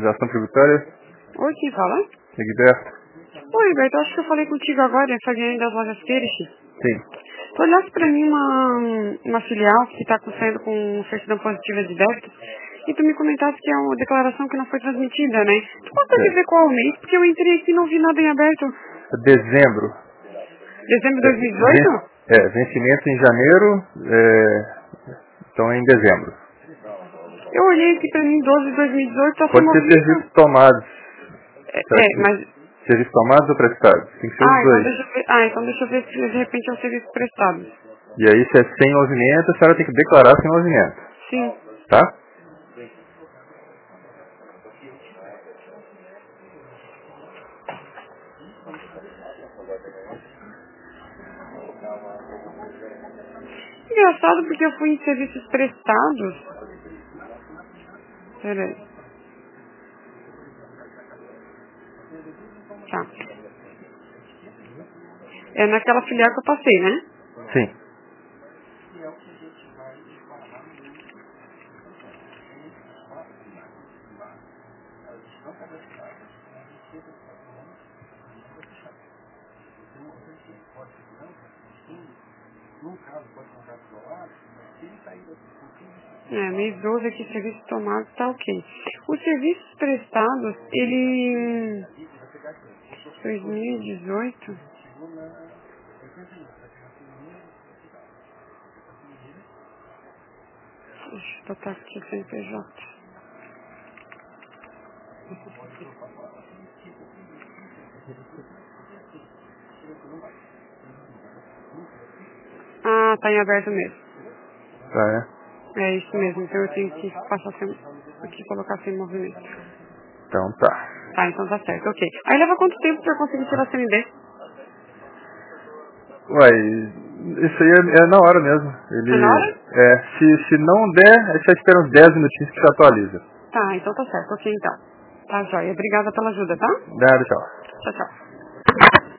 Organização Tributária. Oi, quem fala? Egberto. Oi, Beto, acho que eu falei contigo agora, eu falei das lojas Queires. Sim. Tu olhasse pra mim uma filial que está saindo com certidão positiva de débito e tu me comentasse que é uma declaração que não foi transmitida, né? Tu consegue ver qual mês? Porque eu entrei aqui e não vi nada em aberto. Dezembro. Dezembro de 2018? Vencimento em janeiro, então é em dezembro. Eu olhei aqui pra mim 12 de 2018, tá sem Pode ser movimento. serviços tomados. Mas... Serviços tomados ou prestados? Tem que ser os dois. Então deixa eu ver se de repente é um serviço prestado. E aí, se é sem movimento, a senhora tem que declarar sem movimento. Sim. Tá? Engraçado porque eu fui em serviços prestados. Peraí. Tá. É naquela filial que eu passei, né? Sim. Mês 12 aqui, serviço tomado, tá ok. Os serviços prestados, ele... 2018... Deixa eu botar aqui o CNPJ. Ah, tá em aberto mesmo. Tá, É isso mesmo, então eu tenho que passar aqui colocar sem movimento. Então tá. Tá, então tá certo, ok. Aí leva quanto tempo pra eu conseguir tirar a CND? Uai, isso aí é na hora mesmo. É na hora? Se não der, aí você espera uns 10 minutinhos que você atualiza. Tá, então tá certo, ok então. Tá, joia. Obrigada pela ajuda, tá? Nada, tchau. Tchau, tchau.